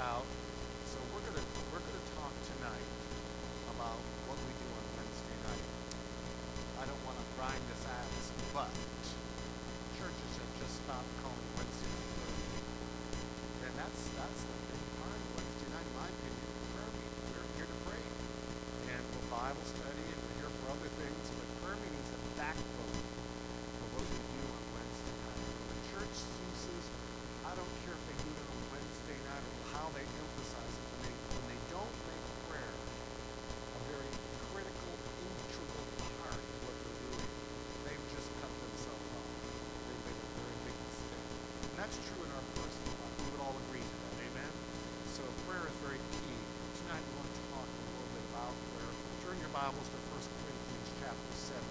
out. So we're gonna talk tonight about what we do on Wednesday night. I don't want to grind this ass, but churches have just stopped calling Wednesday night prayer meeting, and that's the big part of Wednesday night, in my opinion. Prayer meeting. We're here to pray, and we'll Bible study, and we're here for other things. But prayer meeting is the backbone of what we do on Wednesday night. When the church ceases, I don't care if they do it on Wednesday night or how they emphasize it. When they don't make prayer a very critical, integral part of what they're doing, they've just cut themselves off. They've made a very big mistake. And that's true in our personal life. We would all agree to that. Amen? So prayer is very key. Tonight we want to talk a little bit about prayer. Turn your Bibles to 1 Corinthians chapter 7.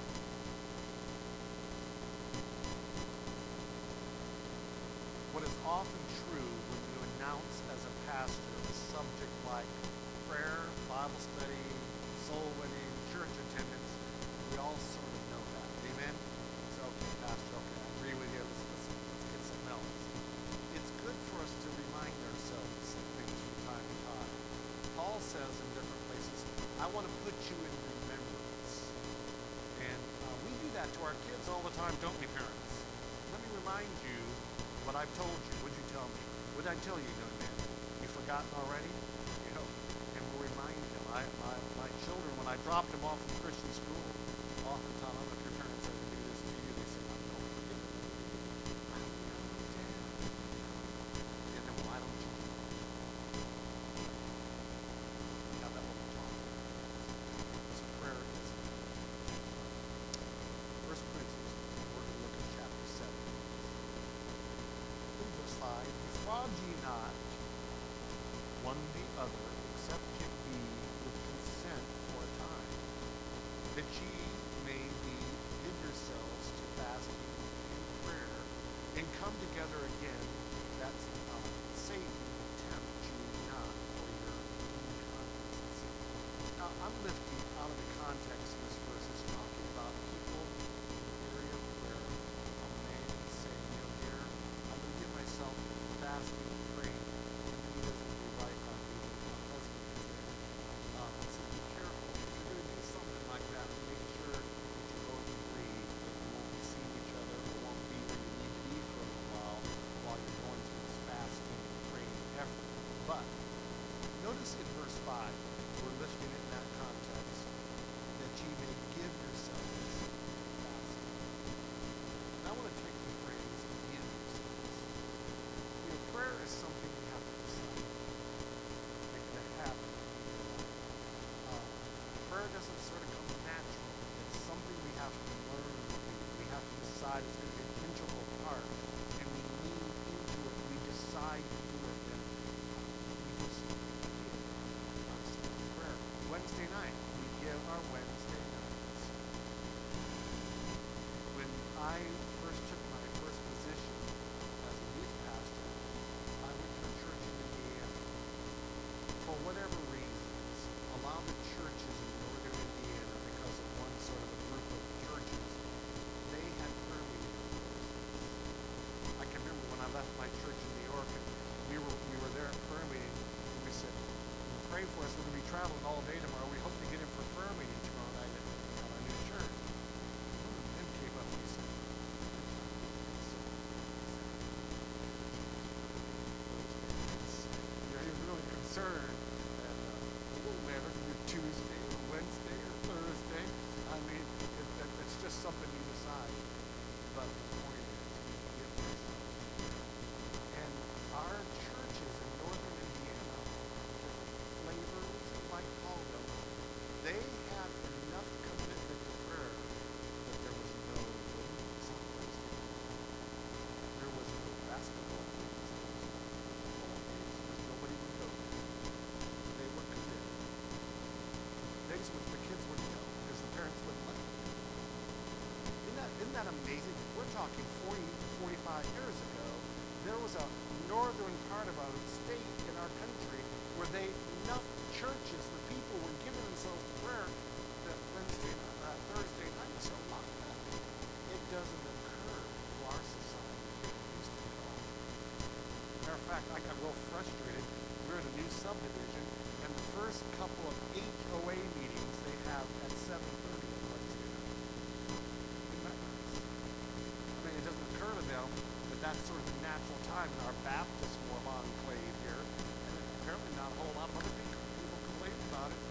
What is often true when you announce as a pastor a subject like prayer, Bible study, soul winning, church attendance, we all sort of know that. Amen? So, okay, pastor, okay, I agree with you. Let's get something else. It's good for us to remind ourselves of things from time to time. Paul says in different places, I want to put you in remembrance. And we do that to our kids all the time, don't we, parents? Let me remind you what I've told you. What'd you tell me? What did I tell you, young man? You forgotten already? You know, and we'll remind them. My children, when I dropped them off in Christian school, oftentimes, I don't know if your parents ever do this to you, they say, don't forget. I don't understand. And then, well, I don't change. Now that what we're talking about. So prayer is First Corinthians, we're going to look at chapter 7. Verse 5, defraud ye not one the other, except it be with consent for a time, that ye may give yourselves to fasting and prayer, and come together again, that Satan tempt you not for your own concupiscence. Now, I'm lifting out of the context of this verse, it's talking about people in the area of prayer, a man saying, here, I'm going to give myself fasting and praying, and he doesn't do right by me, my husband is there. So be careful. If you're going to do something like that, make sure that you both agree that you won't be seeing each other or won't be where you need to be for a little while you're going through this fasting and praying effort. But notice in verse 5, we're lifting it in that context, that ye may give yourselves fasting. And I want to take the phrase, give yourselves. You know, prayer is something we have to decide to make that happen. Prayer doesn't sort of come natural. It's something we have to learn to do. We have to decide it's going to be an integral part. And we lean into it. We decide to do it. And we just give prayer. Wednesday night, we give our Wednesday nights. When I first took my first position as a youth pastor, I went to a church in Indiana. For whatever reasons, a lot of the churches in northern Indiana, because of one sort of a group of churches, they had prayer meetings. I can remember when I left my church in New York, and we were there at prayer meeting, and we said, pray for us. We're going to be traveling all day tomorrow. We hope to get in for prayer meeting tomorrow night at our new church. One of them came up and he said, he was really concerned. And it doesn't matter if you're Tuesday or Wednesday or Thursday. I mean, it's just something you decide. But the point is, we give ourselves. And our churches in northern Indiana, different flavors, you might call them, they had enough commitment to prayer that there was no women's on Wednesday. There was no basketball games. Nobody would go. They were committed. The kids wouldn't go because the parents wouldn't let them. Isn't that amazing? We're talking 40 to 45 years ago. There was a northern part of our state in our country where enough churches, the people were giving themselves to prayer that Thursday night. So it doesn't occur to our society. It used to be. Matter of fact, I got real frustrated. We're in a new subdivision, and the first couple of HOA meetings they have at 7:30 on Wednesday night. Isn't that nice? I mean, it doesn't occur to them that that's sort of the natural time in our Baptist warm enclave here, and apparently not a whole lot of other people complain about it.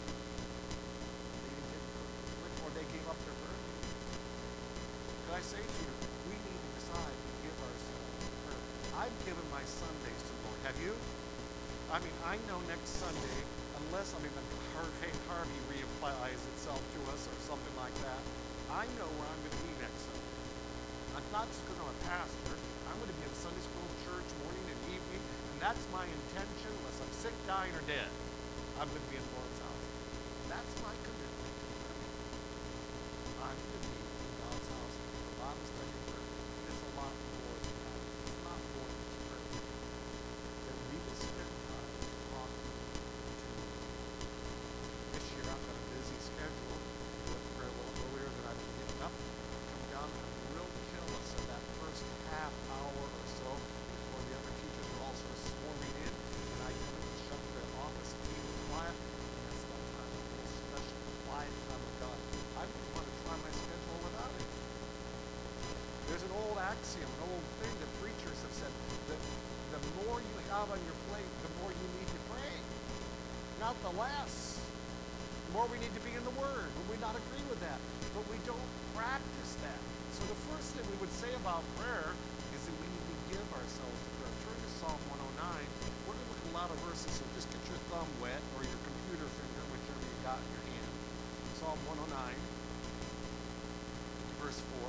Or they gave up their birthday. Could I say to you, we need to decide to give ourselves to prayer. I've given my Sundays to the Lord. Have you? I mean, I know next Sunday, unless, the Harvey reapplies itself to us or something like that, I know where I'm going to be next Sunday. I'm not just because I'm a pastor. I'm going to be in Sunday school, church, morning and evening, and that's my intention, unless I'm sick, dying, or dead. I'm going to be in the Lord's house. That's my commitment to prayer. I'm going to be in God's house for Bible study and prayer. It's a lot more than that. It's not more than prayer. That we will spend time talking to Him. This year I've got a busy schedule. I go to prayer a little earlier than I've been getting up. Come down and I'm real jealous of that first half hour or so before the other teachers are all sort of swarming in, and I come in and shut the office and keep it quiet. And that's that time, a little special quiet time of God. I wouldn't want to try my schedule without it. There's an old axiom, an old thing that preachers have said, that the more you have on your plate, the more you need to pray. Not the less. The more we need to be in the Word. We would not agree with that. But we don't practice that. So the first thing we would say about prayer is that we need to give ourselves to prayer. Turn to Psalm 109. We're going to look at a lot of verses, so just get your thumb wet or your computer finger, whichever you got in your hand. Psalm 109, verse 4.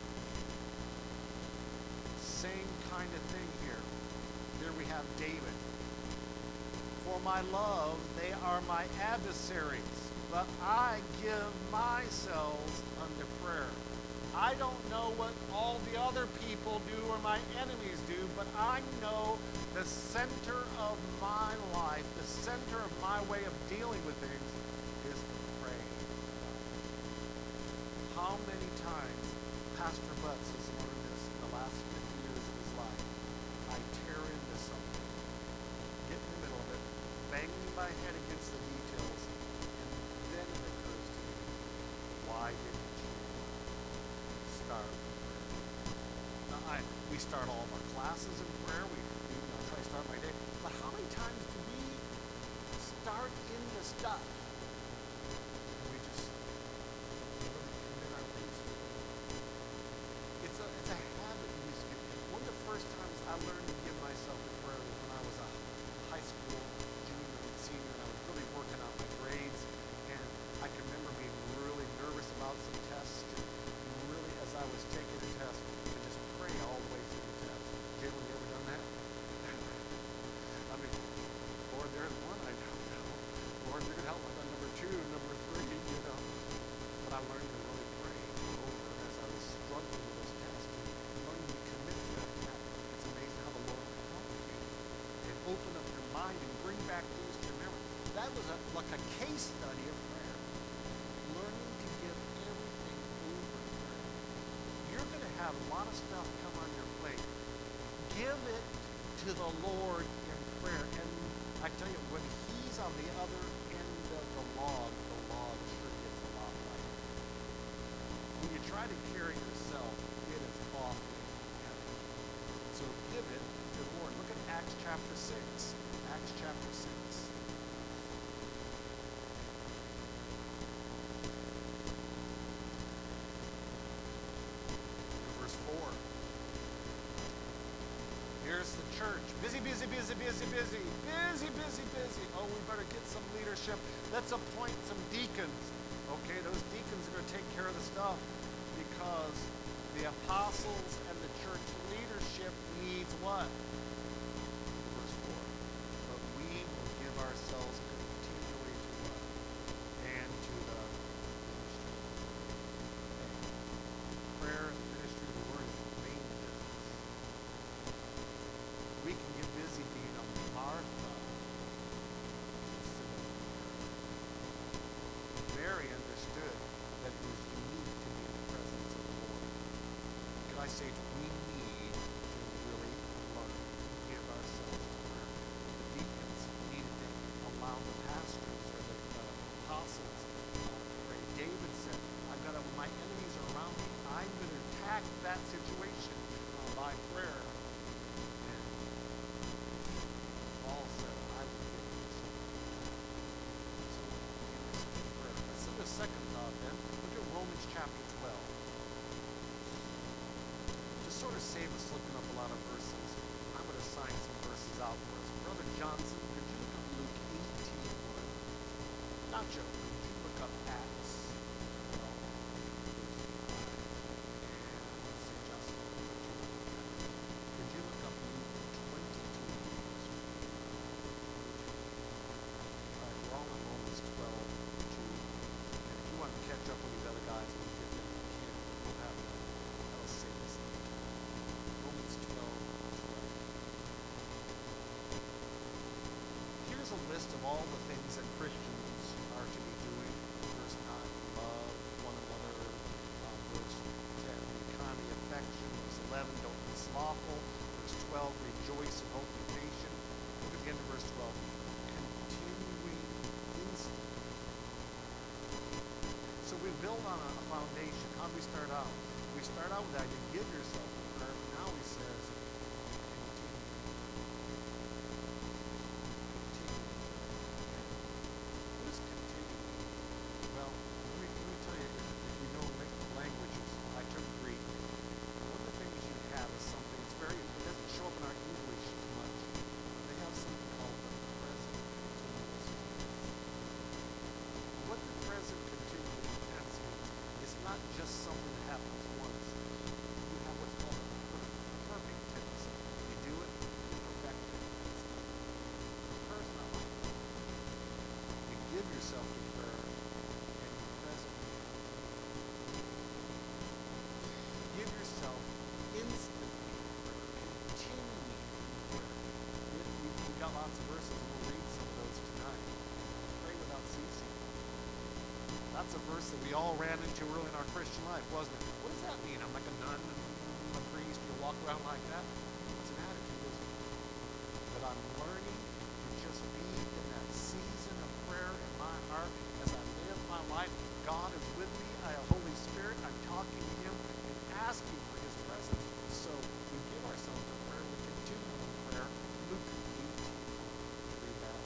Same kind of thing here. There we have David. For my love, they are my adversaries, but I give myself unto prayer. I don't know what all the other people do or my enemies do, but I know the center of my life, the center of my way of dealing with things is to pray. How many times Pastor Butts has learned this in the last 50 years of his life? I tear into something, get in the middle of it, bang my head against the details, and then it occurs to me, why didn't you start with prayer? Now, we start all of our classes in prayer. We try to start my day. But how many times do we start in the stuff and we just commit our ways to it? It's a habit we used to get. One of the first times I learned to give myself to prayer was when I was a high school junior and senior, and I was really working on my grades. And I can remember being really nervous about some tests, and really, as I was taking the test, to just pray all the way through the test. Jalen, you ever done that? I mean, Lord, there's one I don't know. Lord, you're going to help me on number 2, number 3, But I learned to really pray over as I was struggling with those tests. And learning to commit to that. It's amazing how the Lord can help you and open up your mind and bring back things to your memory. That was like a case study of prayer. Learning to give everything over to prayer. You're going to have a lot of stuff come on your plate. Give it to the Lord in prayer. And I tell you, when He's on the other end of the log sure gets a lot lighter. When you try to carry yourself, it is awfully heavy. So give it to the Lord. Look at Acts chapter 6. Acts chapter 6. Verse 4. Here's the church. Busy, busy, busy, busy, busy. Busy, busy, busy. Oh, we better get some leadership. Let's appoint some deacons. Okay, those deacons are going to take care of the stuff because the apostles and the church leadership needs what? Verse 4. But we will give ourselves continually to what? And to the ministry of the word. Prayer and the ministry of the word is the main business. We can get busy being a Martha instead of a Mary. Mary understood that it was unique to be in the presence of the Lord. Can I say we need to really learn to give ourselves by prayer. And Paul said, I will give you some. So give yourself in prayer. Let's do the second thought then. Look at Romans chapter 12. To sort of save us looking up a lot of verses, I'm going to assign some verses out for us. Brother Johnson, could you look up Luke 18:1? Not Joe, could you look up Acts 12, verse 5? And let's say Justin, could you look up Luke 22, verse 1? All right, we're all in Romans 12:2. And if you want to catch up with these other guys when you get there, you can. We'll have that. That'll save us the time. Romans 12:12. Here's a list of all the things that Christians are to be doing. Verse 9, love one another. Verse 10, be kind of affection. Verse 11, don't be slothful. Verse 12, rejoice and hope, be patient. Look at the end of verse 12. Continuing instantly. So we build on a foundation. How do we start out? We start out with that. You give yourself in prayer. But now he says, continue. What is continue? Well, let me tell you, if you know languages, I took Greek. One of the things you have is something, it doesn't show up in our English as much. They have something called the present continuous tense. What the present continuous tense means, it's not just something that happens once. You have what's called a perfect tense. You do it, you perfect it. Prayer's not like that. You give yourself to prayer, and you presently give yourself instantly in prayer, continuing in prayer. We've got lots of verses, and we'll read some of those tonight. Pray without ceasing. That's a verse that we all ran into early in our Christian life, wasn't it? What does that mean? I'm like a nun, I'm a priest, you walk around like that? It's an attitude, isn't it? But I'm learning to just be in that season of prayer in my heart as I live my life. God is with me. I have Holy Spirit. I'm talking to Him and asking for His presence. So we give ourselves to prayer. We continue in prayer. Luke 18, read that.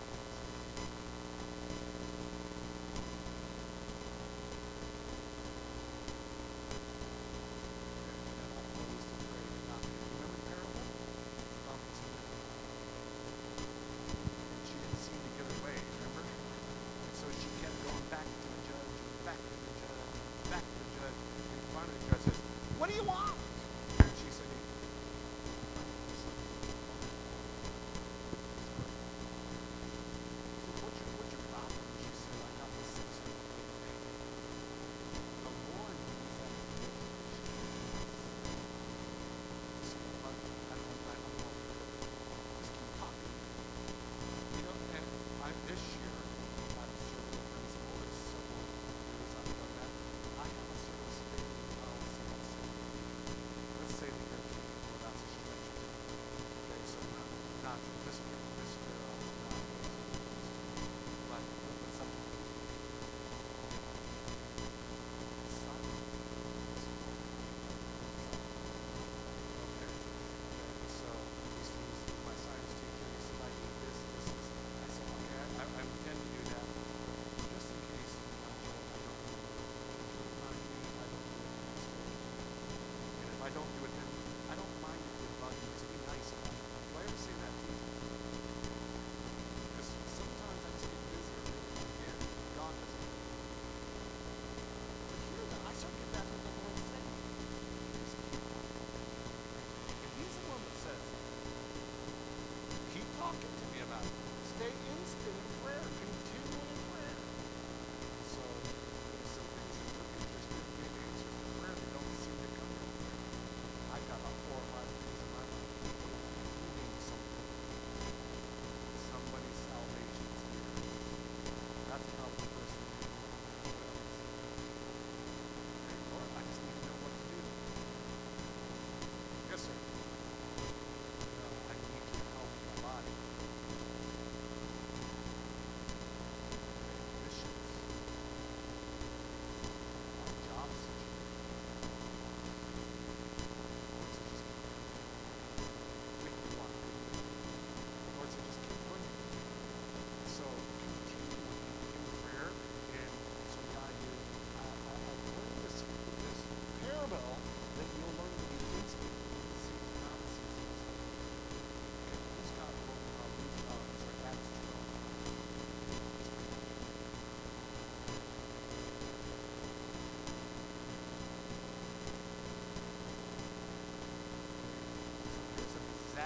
What do you want?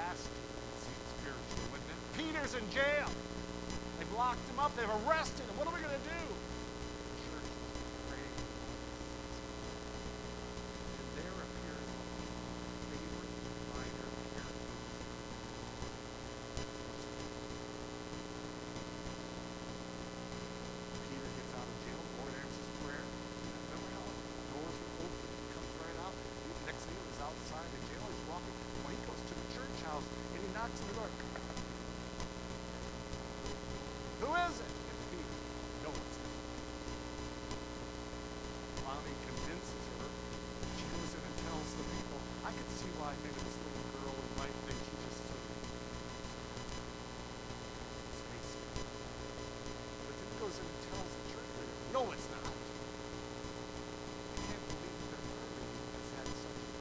nasty. It seems spiritual, wouldn't it? Peter's in jail. They've locked him up. They've arrested him. What are we going to do? The church is praying. And there appears a favorite minor character. Peter gets out of jail. The Lord answers prayer. Remember how doors were open? He comes right out. Next thing he's outside the jail. He's walking. Well, he goes to the church house and he knocks on the door. Who is it? It's Peter. No, it's not. Finally convinces her. She goes in and tells the people. I could see why maybe this little girl might think she just sort of spacey. But then goes in and tells the church leader. No, it's not. I can't believe their murder has had such a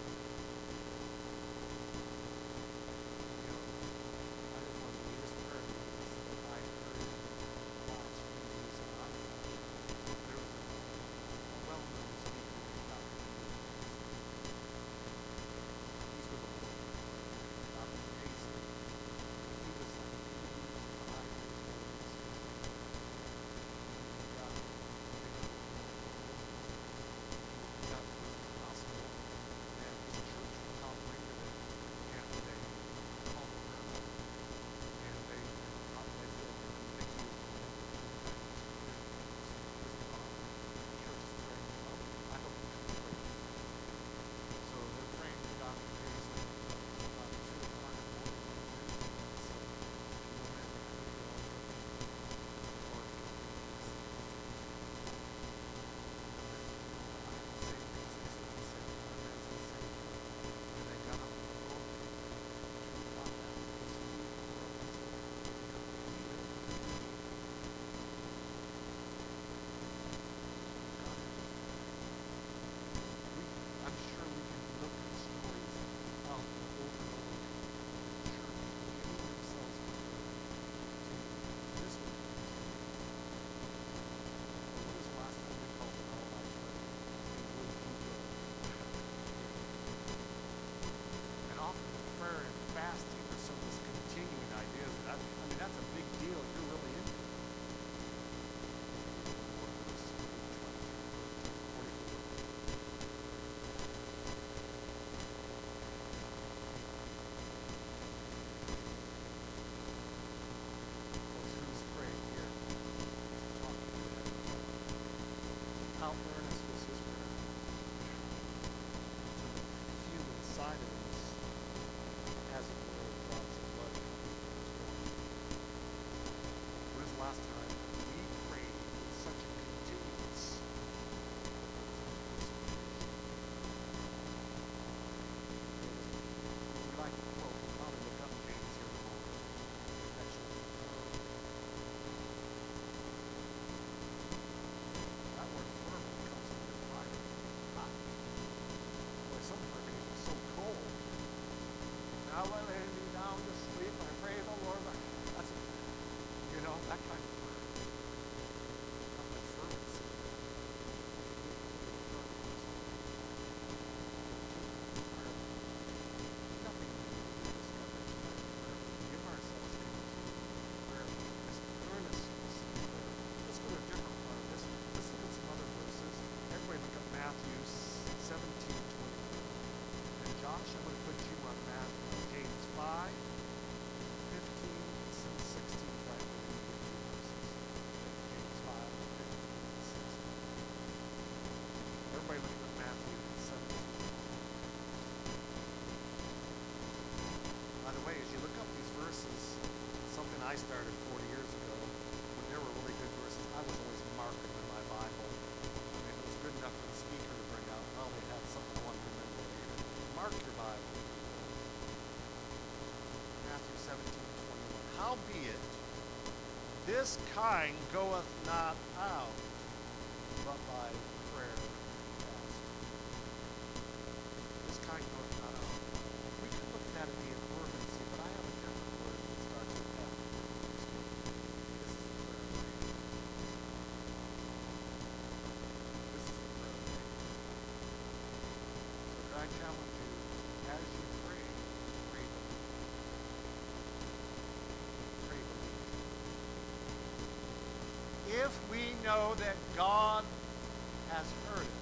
I didn't want to lead us prayer meetings that I heard last few days in Iowa. There was a well-known speaker named Dr. He's with the Lord. Dr. Jason. He was like 85 years old. He got to the hospital, and his church was out bringing it, and they called him out. And they said, thank you. Church is praying. I hope you can pray. So they're praying for Dr. Jason about 2 o'clock in the morning. So, you know, man, I think they're all Lord, say things they shouldn't say. And they got up on the road. 2 o'clock after I'm sure we can look at stories out over and over again. The church giving themselves to this one. But when was the last time we called an all-night prayer? And would you go? And often prayer and fasting are some of this continuing ideas. I mean, that's a big deal. You're really into it. Who's praying here? Talking to heaven. How earnest was his prayer? To feel inside of us, as it were, drops of blood. When was the last time we prayed with such a continuance? We like to quote, we'll probably look up James here in a moment. Actually, that word fervent comes from the Bible. Hot. Boy, some fervent is so cold. Now let me down to sleep. I pray the Lord. That's, you know, that kind of prayer. Not much fervency. Nothing to do with this prayer. Give ourselves continued prayer. This earnestness in prayer. Let's go to a different part of this. Let's look at some other verses. Everybody look at Matthew 17:21. And Josh, I'm going to put you on James 5, 15, and 16 right there. James 5, 15, and 16. Everybody looking at Matthew 17. By the way, as you look up these verses, something I started 40 years ago, when there were really good verses, I was always marking them in my Bible. I mean, it was good enough for the speaker to bring out. Well, they had something I wanted to remember later. Mark your Bible. Matthew 17:21. Howbeit, this kind goeth not out, but by prayer and fasting. This kind goeth not out. We can look at that in the fervency, but I have a different word that starts with F. This is the prayer of faith. This is the prayer of faith. So could I challenge you, as you pray, pray. if we know that God has heard us.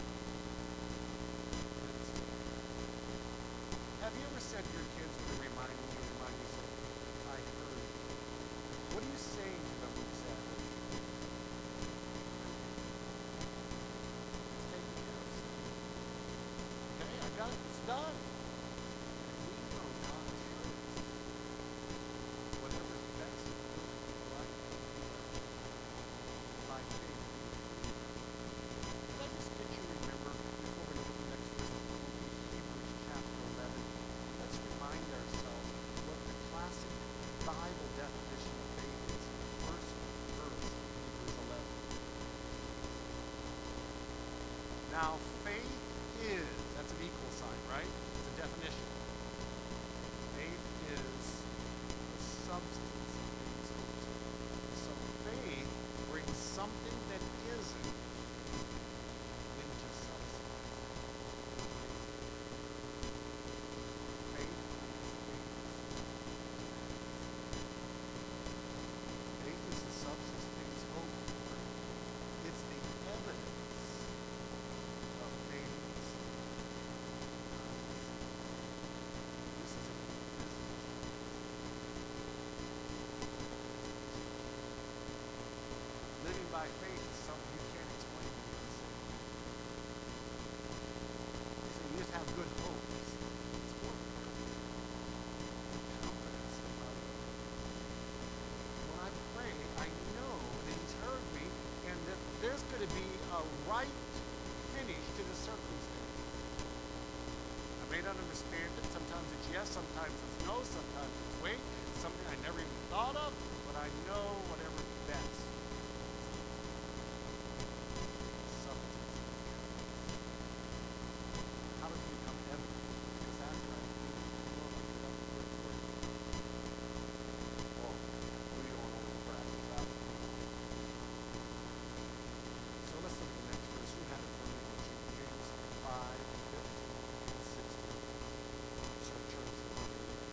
Have you ever said to your kids when they remind you, I heard you? What are you saying to them when you say, I heard you? It's taking care of stuff. Okay, I got it. It's done. And we know God has heard us. Whatever is best for your life, by faith. Can I just get you to remember, before we look at the next verse, Hebrews chapter 11, let's remind ourselves what the classic Bible definition of faith is. First verse, Hebrews 11. Now, faith is, that's an equal sign, right? It's a definition. Faith is the substance of things hoped for. So faith brings something that isn't into substance. Faith is the substance of things hoped for. It's the evidence of things this is living by faith is something you can't explain to yourself. So you just have good hopes. It's wonderful. Confidence about it. When I pray, I know that He's heard me and that there's going to be a right finish to the circumstance. I may not understand it. Sometimes it's yes, sometimes it's no, sometimes it's wait. Something I never even thought of, but I know whatever is best. Substance. How does it become evident? Because after I think, well, we don't want to press out. So let's look at the next verse. We had it for me in James 5, 15, and 16. So turn to the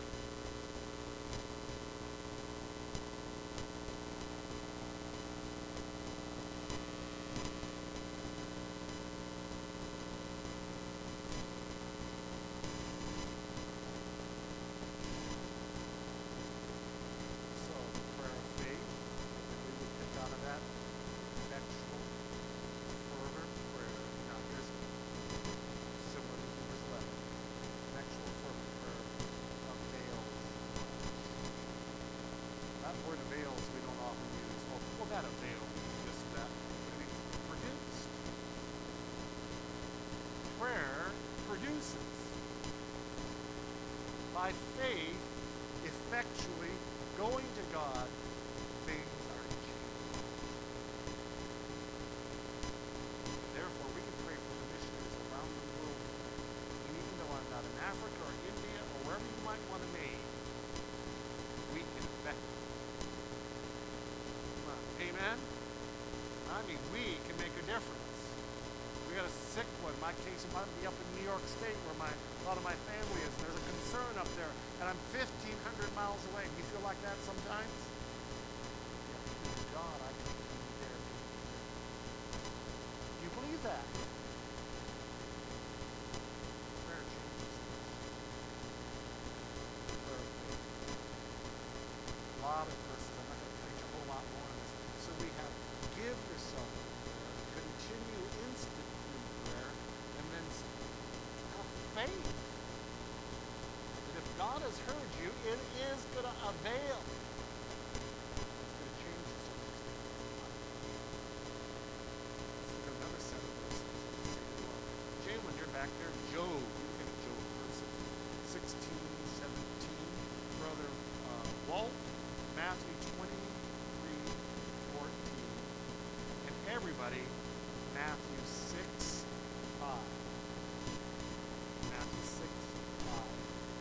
So the prayer of faith, and we would pick out of that effectual, fervent prayer. Now here's similar to Hebrews 11. Effectual, fervent prayer avails. That word avails we don't often use. Well, that avails just that. But it means produced. Prayer produces. By faith, effectually going to God, things are changed. Therefore, we can pray for the missionaries around the world. And even though I'm not in Africa or India or wherever you might want to be, we can affect it. Come on. Amen? I mean, we can make a difference. We got a sick one. In my case, it might be up in New York State where a lot of my family is. There's a concern up there, and I'm 1,500 miles away. Do you feel like that sometimes? Yeah, God, I can be there. Do you believe that? Prayer changes things. Prayer of faith. A lot of verses. I'm not going to preach a whole lot more on this. So we have give yourself to prayer, continue instant prayer, and then have faith that if God has heard you, it is going to avail. It's going to change the circumstances of your life. Let's look at another set of verses. Jay, when you're back there, Job, you look at Job verses 16, 17. Brother Walt, Matthew 23, 14. And everybody, Matthew 6, 5. Matthew 6, 5.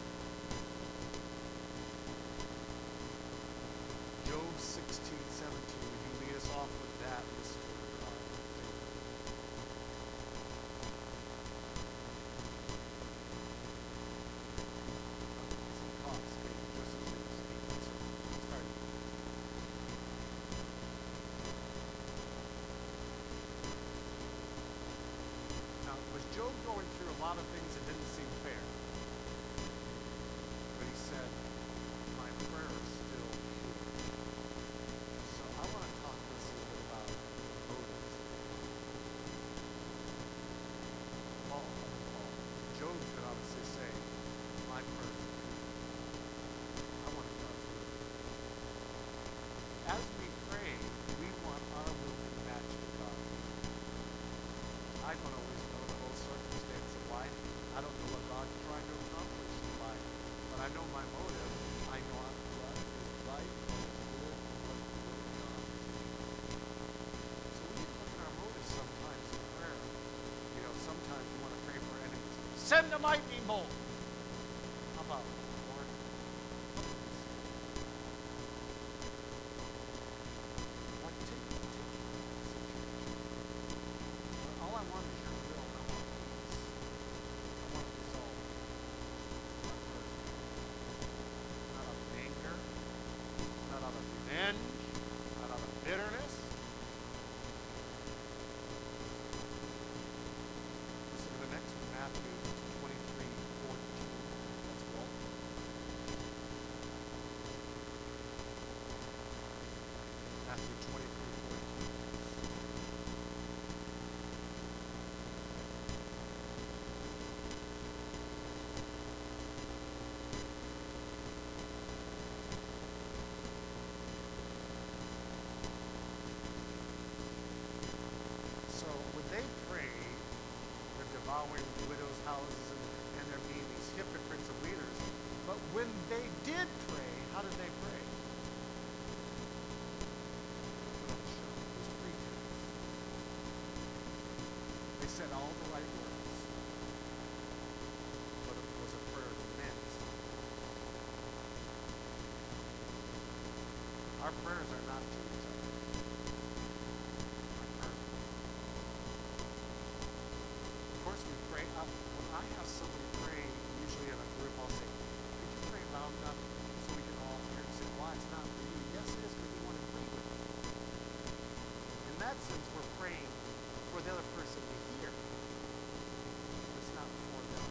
Job 16, 17. Would you lead us off with that, Mr. lot of things that didn't seem fair. But he said, my prayer is still pure. So I want to talk to us a little bit about motives. Job could obviously say, my prayer is pure. I want to God's will. As we pray, we want our will to match to God. I don't always know the whole circumstance of life. I don't know what God's trying to accomplish in life. But I know my motive. I know what is right, what is good, and what is the will of God. So we need to look at our motives sometimes in prayer. You know, sometimes we want to pray for enemies. Send a lightning bolt. How about it, Lord? Like, take the situation. All I want is your will. I want peace. I want it resolved. Not hurt. Not out of anger. Not out of revenge. Not out of bitterness. Listen to the next one, Matthew 23:14. That's Walt. Matthew 23:14. So when they pray, they're devouring widows' houses and they're being these hypocrites of leaders. But when they did pray, how did they pray? Put on a show. It was pretense. They said all the right words, but it was a prayer that meant. Our prayers are not to each other. Our prayers. Of course, we pray. When I have somebody pray, usually in a group, I'll say, could you pray loud enough so we can all hear? You say, why? It's not for you. Yes, it is, because we want to pray with you. In that sense, we're praying for the other person to hear. It's not for them.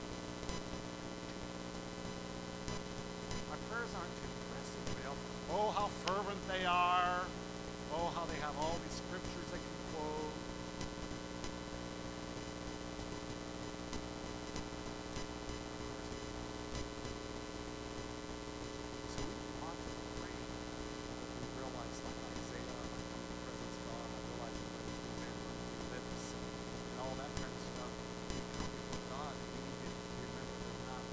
My prayers aren't to impress anybody else. Oh, how fervent they are. Oh, how they have all these scriptures they can quote. So we want to pray that we realize, like Isaiah, I come in the presence of God, I realize that I'm a man on your lips and all that kind of stuff. We come before God and we need to remember that not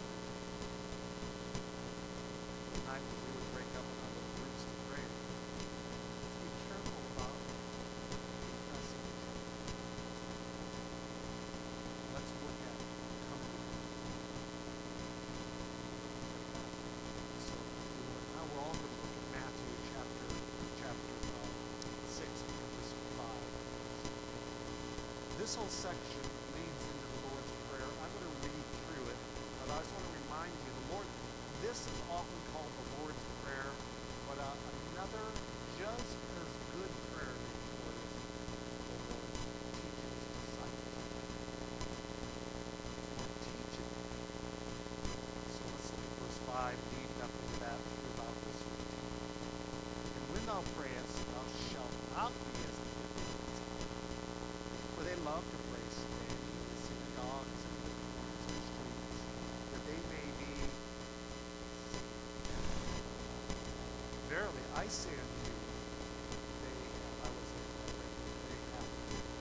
the night when we would break up in our little groups and pray. Let's be careful about impressing each other. Let's look at coming together. So now we're all going to look at Matthew chapter 6, verse 5. This whole section leads into the Lord's Prayer. I'm going to read through it, but I just want to remind you, this is often called the Lord's Prayer, but another just as good prayer name for it is the Lord teaches his disciples. It's Lord teaching. So let's look at verse 5, leading up into that throughout this routine. And when thou prayest, thou shalt not be as the hypocrites are, for they love to pray standing in the synagogues and in the corners of the streets, that they may be seen. Verily, I say unto you, they have.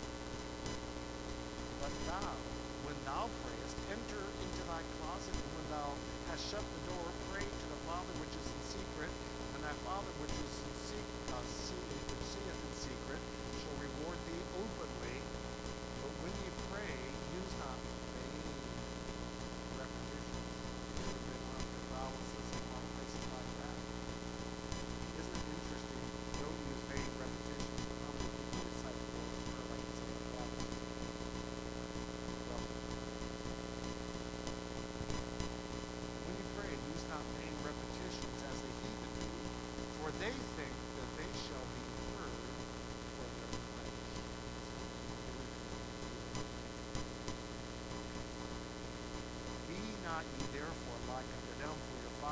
But thou, when thou prayest, enter into thy closet, and when thou hast shut the door, pray to the Father which is in secret, and thy Father which is in which seeth in secret, shall reward thee openly. But when ye pray, use not vain repetitions. Everybody wants to paralysis and a lot of places like that. Isn't it interesting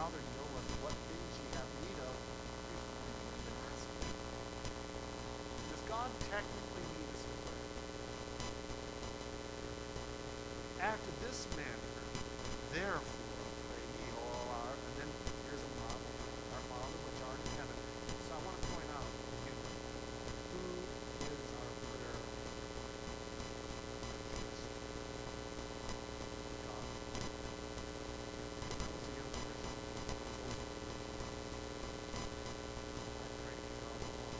Father knoweth what things ye have need of before ye even ask him. Does God technically need us to pray? After this manner, therefore, pray ye all our, and then here's a model, our Father which art in heaven. So I want to point out, who is our prayer? God. That was the original. I pray to God alone.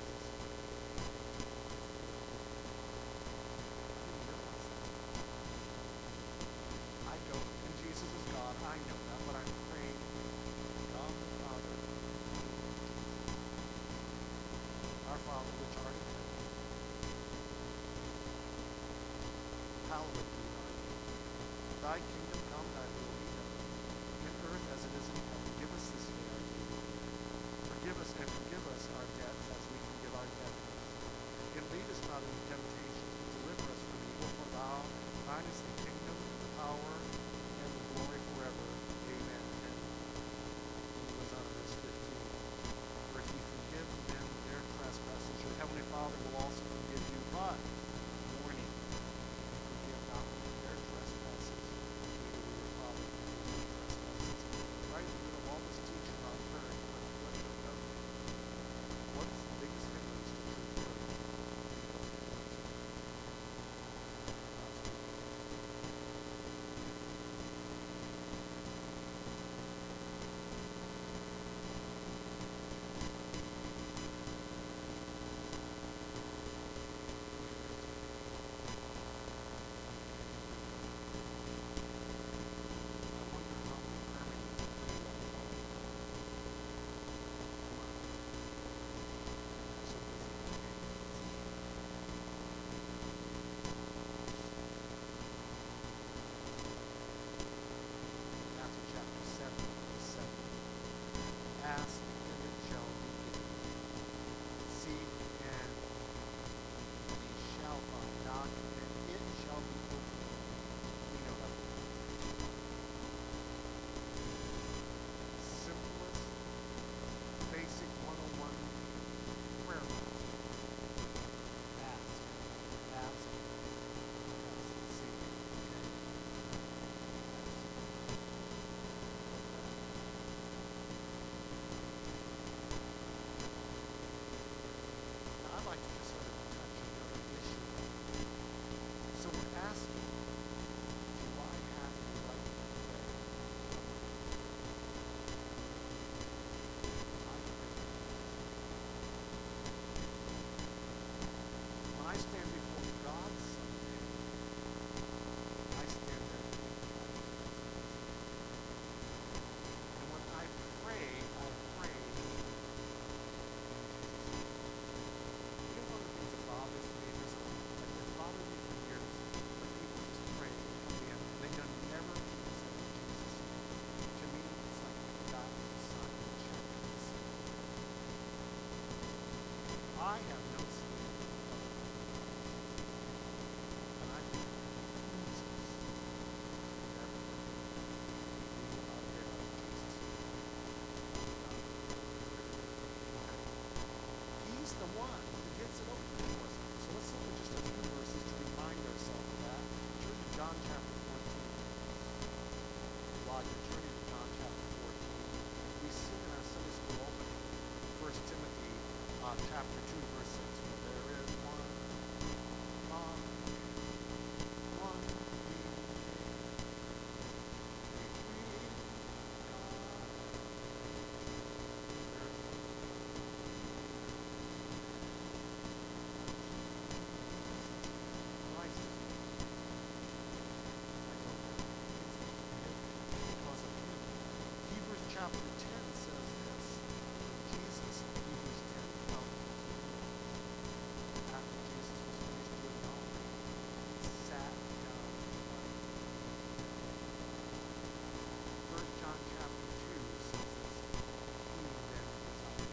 I go, and Jesus is God. I know that, but I'm praying, God the Father, our Father which art in heaven, hallowed be thy name. Thy kingdom come, thy will be done, in earth as it is in heaven. Give us this day our daily bread. Forgive us our debts as we forgive our debtors. And lead us not into temptation, but deliver us from evil. For thine is the kingdom, the power, and the glory forever. Amen. And it goes on in verse 15. For if ye forgive men their trespasses, your heavenly Father will also forgive you. But, warning, forgive not men their trespasses, neither will your Father forgive your trespasses. Right in the middle of all this teaching about prayer, what is the biggest hindrance to true prayer? Ask and it shall be given. Seek and ye shall find. Knock and it shall be opened. We know that. Simplest, basic 101 prayer list. Ask. Ask. Seek. I'd like to just sort of touch another issue. So we're asking, do I have the right to pray? When I stand before God someday, I stand there. And when I pray, I pray. You know, one of the things that bothers me is like it's bothered me for years when people just pray and come in and they don't never even say Jesus. To me, it's like God the Son and Jesus. I have no sin, and I think Jesus never people out there like Jesus. He's the one who gets it open for us. So let's look at just a few verses to remind ourselves of that. Turn to John chapter 14. While you're turning to John chapter 14, we see in our Sunday school opening, 1 Timothy chapter 2, verse 6. For there is one God, one being, Hebrews chapter 10 says this. Jesus, Hebrews 10, after Jesus was finished doing all, he sat down. 1 John chapter 2 says this. He then desired.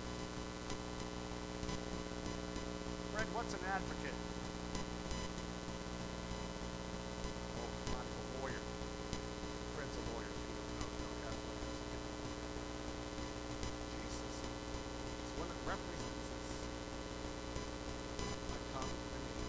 Fred, what's an advocate? Oh, I'm a lawyer. Fred's a lawyer. No, that's what it is. represents us by tongue and name.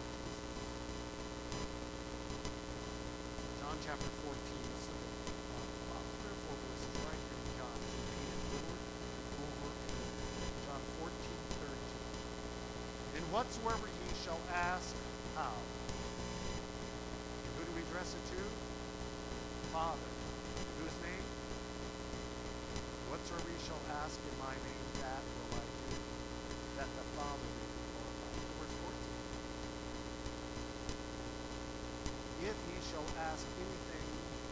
John chapter 14, let's look at about 3 or 4 verses right here in John. It's repeated over and over and over. John 14:13. And whatsoever ye shall ask, how? And who do we address it to? Father. Whose name? Whatsoever ye shall ask in my name, that will I do, that the Father may be glorified. Verse 14. If ye shall ask anything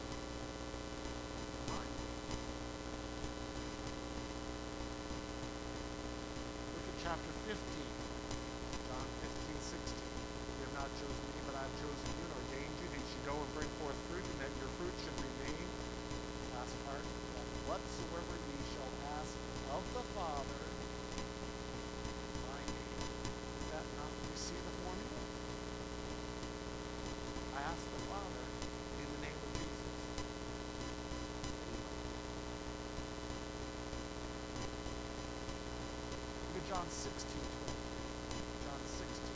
in my name. Look at chapter 15. John 15:16. You have not chosen me, but I have chosen you and ordained you that you should go and bring forth fruit, and that your fruit should remain. Last part. That whatsoever ye shall ask of the Father in my name. Is that not, you see the formula? I ask the Father in the name of Jesus. Look at John 16:12. John 16.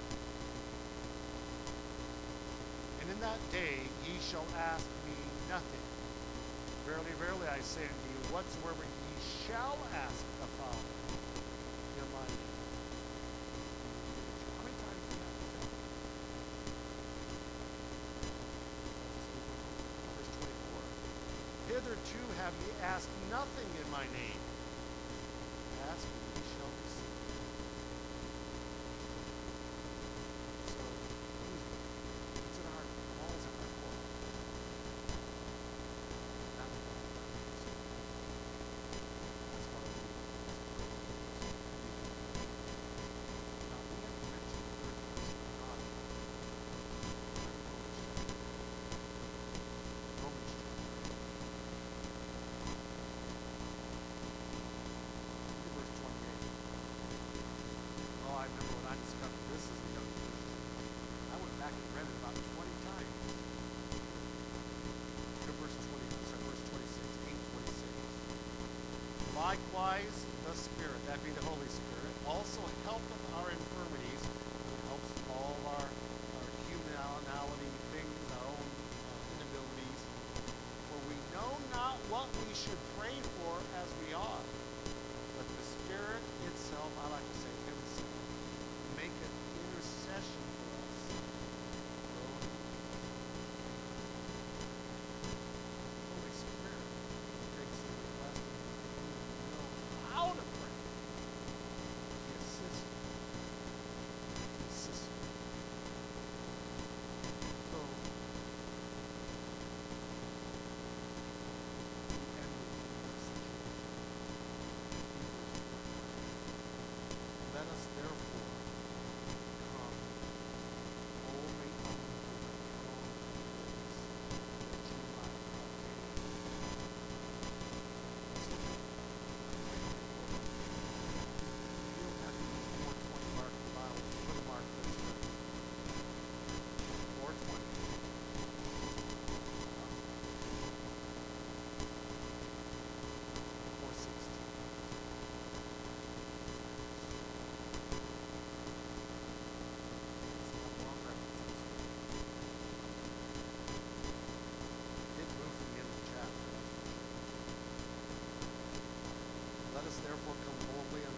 And in that day ye shall ask me nothing. Verily, verily, I say unto you, whatsoever ye shall ask the Father in my name. How many times do you have to tell me? Verse 24. Hitherto have ye asked nothing in my name. Ask and ye shall receive. So, it's in our walls in our court. That's what it is. That's why we now we have to mention the third person of God. Romans chapter 8. Look at verse 28. Oh, I remember when I discovered this as a young Christian. I went back and read it about 20 times. Look at verse 26, 8:26. Likewise, the Spirit, that be the Holy Spirit, also helpeth our infirmities. It helps all our humanality things, our own inabilities. For we know not what we should pray for as we ought. But the Spirit itself, I like to say himself, maketh intercession for us. Holy Spirit takes the request of you know how to pray. He assists you. He assists you. So, we end with the message. Let us therefore come boldly unto the throne of grace, that ye might obtain. You don't have to use 420 mark in the Bible. Put a mark there. 420. 416. Did move from the end of the chapter. Let us therefore come boldly unto